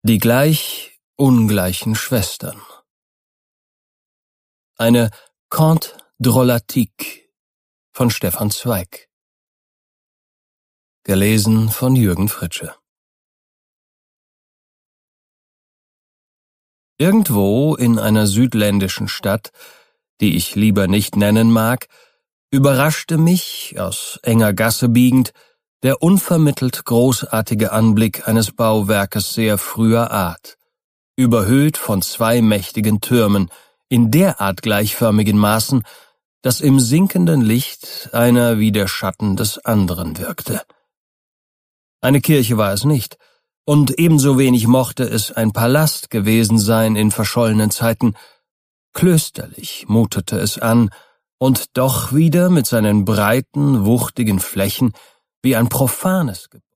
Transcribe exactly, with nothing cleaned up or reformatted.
Die gleich ungleichen Schwestern. Eine Conte drôlatique von Stefan Zweig. Gelesen von Jürgen Fritsche. Irgendwo in einer südländischen Stadt, die ich lieber nicht nennen mag, überraschte mich, aus enger Gasse biegend, der unvermittelt großartige Anblick eines Bauwerkes sehr früher Art, überhöht von zwei mächtigen Türmen, in derart gleichförmigen Maßen, dass im sinkenden Licht einer wie der Schatten des anderen wirkte. Eine Kirche war es nicht, und ebenso wenig mochte es ein Palast gewesen sein in verschollenen Zeiten. Klösterlich mutete es an, und doch wieder mit seinen breiten, wuchtigen Flächen wie ein profanes Gebäude.